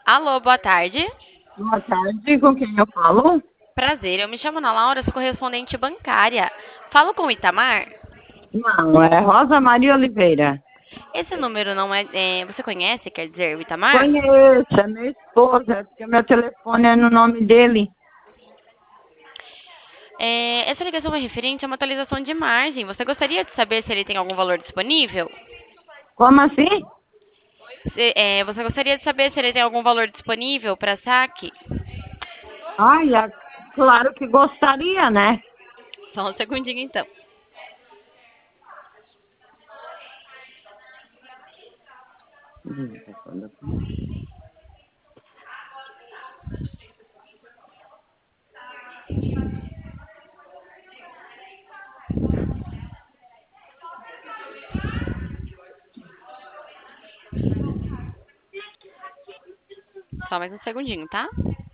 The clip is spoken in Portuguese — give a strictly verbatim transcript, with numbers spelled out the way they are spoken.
Alô, boa tarde. Boa tarde, com quem eu falo? Prazer, eu me chamo Ana Laura, sou correspondente bancária. Falo com o Itamar? Não, é Rosa Maria Oliveira. Esse número não é, é, Você conhece, quer dizer, o Itamar? Conheço, é minha esposa, é porque meu telefone é no nome dele. É, essa ligação é referente a uma atualização de margem. Você gostaria de saber se ele tem algum valor disponível? Como assim? Se- é, você gostaria de saber se ele tem algum valor disponível para saque? Ai, é claro que gostaria, né? Só um segundinho, então. Só mais um segundinho, tá?